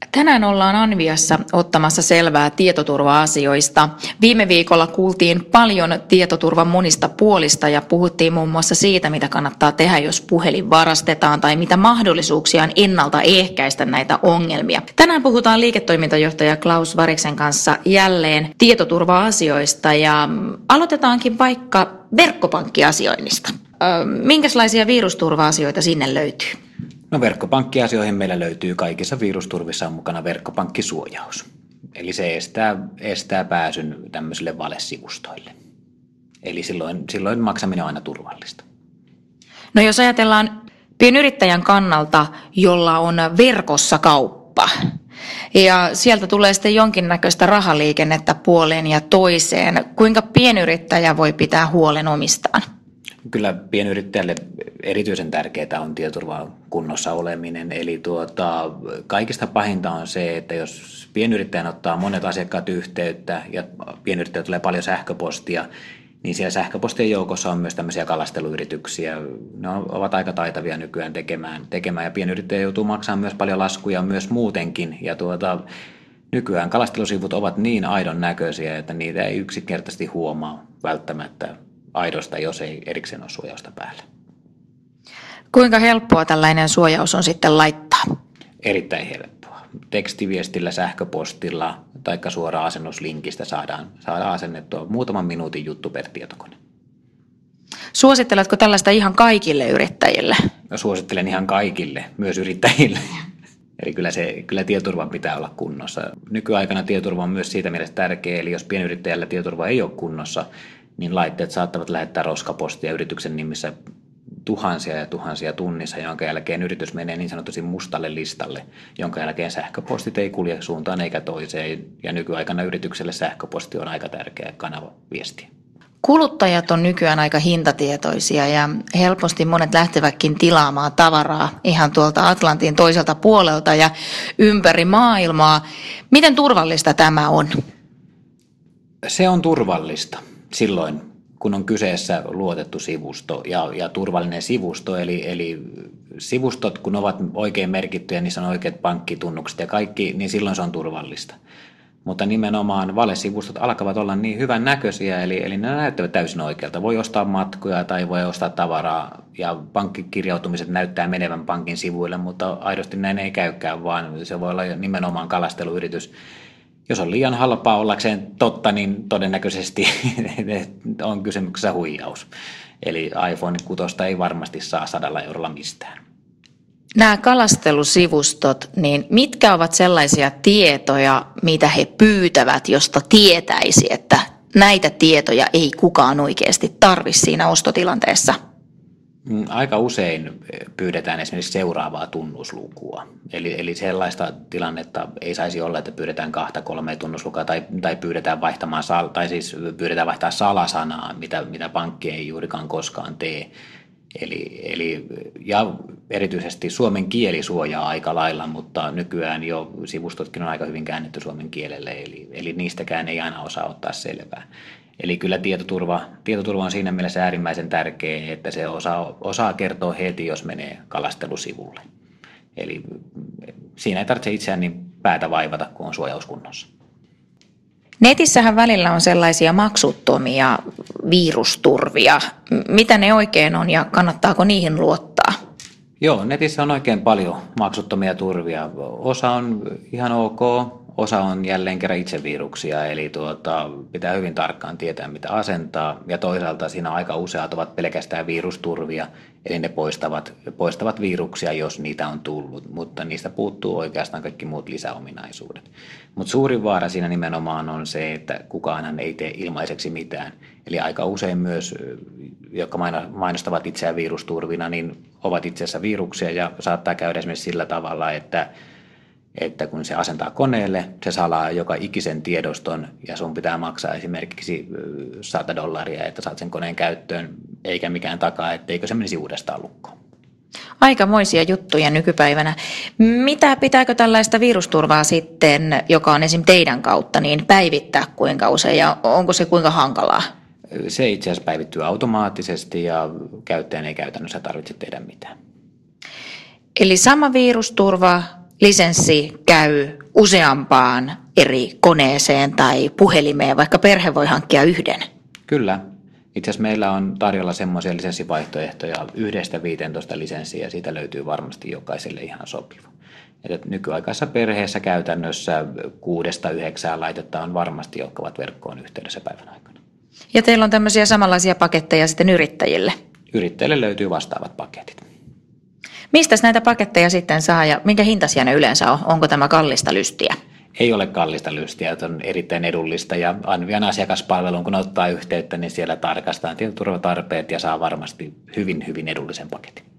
Tänään ollaan Anviassa ottamassa selvää tietoturva-asioista. Viime viikolla kuultiin paljon tietoturvan monista puolista ja puhuttiin muun muassa siitä, mitä kannattaa tehdä, jos puhelin varastetaan tai mitä mahdollisuuksia on ennaltaehkäistä näitä ongelmia. Tänään puhutaan liiketoimintajohtaja Klaus Variksen kanssa jälleen tietoturva-asioista ja aloitetaankin vaikka verkkopankkiasioinnista. Minkälaisia virusturva-asioita sinne löytyy? No verkkopankkiasioihin meillä löytyy kaikissa virusturvissa on mukana verkkopankkisuojaus. Eli se estää pääsyn tämmöisille valesivustoille. Eli silloin maksaminen on aina turvallista. No jos ajatellaan pienyrittäjän kannalta, jolla on verkossa kauppa ja sieltä tulee sitten jonkinnäköistä rahaliikennettä puoleen ja toiseen, kuinka pienyrittäjä voi pitää huolen omistaan? Kyllä pienyrittäjälle erityisen tärkeää on tietoturvan kunnossa oleminen. Eli kaikista pahinta on se, että jos pienyrittäjän ottaa monet asiakkaat yhteyttä ja pienyrittäjä tulee paljon sähköpostia, niin siellä sähköpostien joukossa on myös tämmöisiä kalasteluyrityksiä. Ne ovat aika taitavia nykyään tekemään ja pienyrittäjä joutuu maksamaan myös paljon laskuja myös muutenkin. Ja nykyään kalastelusivut ovat niin aidon näköisiä, että niitä ei yksinkertaisesti huomaa välttämättä aidosta, jos ei erikseen ole suojausta päällä. Kuinka helppoa tällainen suojaus on sitten laittaa? Erittäin helppoa. Tekstiviestillä, sähköpostilla tai suoraan asennuslinkistä saadaan asennettua muutaman minuutin juttu per tietokone. Suositteletko tällaista ihan kaikille yrittäjille? Suosittelen ihan kaikille, myös yrittäjille. Eli kyllä tietoturvan pitää olla kunnossa. Nykyaikana tietoturva on myös siitä mielessä tärkeä, eli jos pienyrittäjällä tietoturva ei ole kunnossa, niin laitteet saattavat lähettää roskapostia yrityksen nimissä tuhansia ja tuhansia tunnissa, jonka jälkeen yritys menee niin sanotusti mustalle listalle, jonka jälkeen sähköpostit ei kulje suuntaan eikä toiseen. Ja nykyaikana yritykselle sähköposti on aika tärkeä kanava viestiä. Kuluttajat on nykyään aika hintatietoisia ja helposti monet lähtevätkin tilaamaan tavaraa ihan tuolta Atlantin toiselta puolelta ja ympäri maailmaa. Miten turvallista tämä on? Se on turvallista silloin, kun on kyseessä luotettu sivusto ja turvallinen sivusto, eli sivustot, kun ovat oikein merkittyjä, niissä on oikeat pankkitunnukset ja kaikki, niin silloin se on turvallista. Mutta nimenomaan valesivustot alkavat olla niin hyvän näköisiä, eli ne näyttävät täysin oikealta. Voi ostaa matkoja tai voi ostaa tavaraa ja pankkikirjautumiset näyttää menevän pankin sivuille, mutta aidosti näin ei käykään, vaan se voi olla nimenomaan kalasteluyritys. Jos on liian halpaa ollakseen totta, niin todennäköisesti on kysymyksessä huijaus. Eli iPhone 6 ei varmasti saa 100 eurolla mistään. Nämä kalastelusivustot, niin mitkä ovat sellaisia tietoja, mitä he pyytävät, josta tietäisi, että näitä tietoja ei kukaan oikeasti tarvitse siinä ostotilanteessa? Aika usein pyydetään esimerkiksi seuraavaa tunnuslukua. Eli sellaista tilannetta ei saisi olla, että pyydetään 2-3 tunnuslukua tai pyydetään pyydetään vaihtaa salasanaa, mitä pankki ei juurikaan koskaan tee. Ja erityisesti suomen kieli suojaa aika lailla, mutta nykyään jo sivustotkin on aika hyvin käännetty suomen kielelle, eli niistäkään ei aina osaa ottaa selvää. Eli kyllä tietoturva on siinä mielessä äärimmäisen tärkeä, että se osaa kertoa heti, jos menee kalastelusivulle. Eli siinä ei tarvitse itseään niin päätä vaivata, kun on suojauskunnossa. Netissähän välillä on sellaisia maksuttomia virusturvia. Mitä ne oikein on ja kannattaako niihin luottaa? Joo, netissä on oikein paljon maksuttomia turvia. Osa on ihan ok, osa on jälleen kerran itseviruksia, eli pitää hyvin tarkkaan tietää, mitä asentaa. Ja toisaalta siinä aika useat ovat pelkästään virusturvia, eli ne poistavat viruksia, jos niitä on tullut, mutta niistä puuttuu oikeastaan kaikki muut lisäominaisuudet. Mutta suurin vaara siinä nimenomaan on se, että kukaan ei tee ilmaiseksi mitään. Eli aika usein myös, jotka mainostavat itseään virusturvina, niin ovat itse asiassa viruksia ja saattaa käydä esimerkiksi sillä tavalla, että kun se asentaa koneelle, se salaa joka ikisen tiedoston ja sun pitää maksaa esimerkiksi $100, että saat sen koneen käyttöön, eikä mikään takaa, etteikö se menisi uudestaan lukkoon. Aikamoisia juttuja nykypäivänä. Pitääkö tällaista virusturvaa sitten, joka on esim. Teidän kautta, niin päivittää kuinka usein ja onko se kuinka hankalaa? Se itse asiassa päivittyy automaattisesti ja käyttäjän ei käytännössä tarvitse tehdä mitään. Eli sama virusturva, lisenssi käy useampaan eri koneeseen tai puhelimeen, vaikka perhe voi hankkia yhden? Kyllä. Itse asiassa meillä on tarjolla semmoisia lisenssivaihtoehtoja 1-15 lisenssiä ja siitä löytyy varmasti jokaiselle ihan sopiva. Että nykyaikaisessa perheessä käytännössä 6-9 laitetta on varmasti, jotka ovat verkkoon yhteydessä päivän aikana. Ja teillä on tämmöisiä samanlaisia paketteja sitten yrittäjille? Yrittäjille löytyy vastaavat paketit. Mistä näitä paketteja sitten saa ja minkä hintaisia ne yleensä on? Onko tämä kallista lystiä? Ei ole kallista lystiä, että on erittäin edullista ja Anvian asiakaspalveluun kun ottaa yhteyttä, niin siellä tarkastetaan tietoturvatarpeet ja saa varmasti hyvin edullisen paketin.